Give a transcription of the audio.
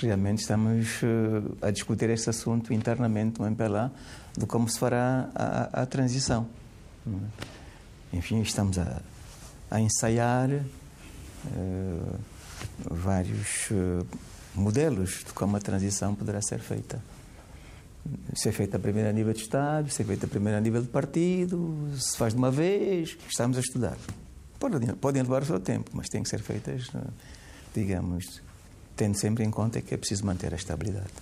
realmente estamos a discutir este assunto internamente no MPLA, de como se fará a transição. Enfim, estamos a ensaiar vários modelos de como a transição poderá ser feita. Ser feita primeiro a nível de Estado, ser feita primeiro a nível de partido, se faz de uma vez, estamos a estudar. Podem levar o seu tempo, mas têm que ser feitas, digamos, tendo sempre em conta que é preciso manter a estabilidade.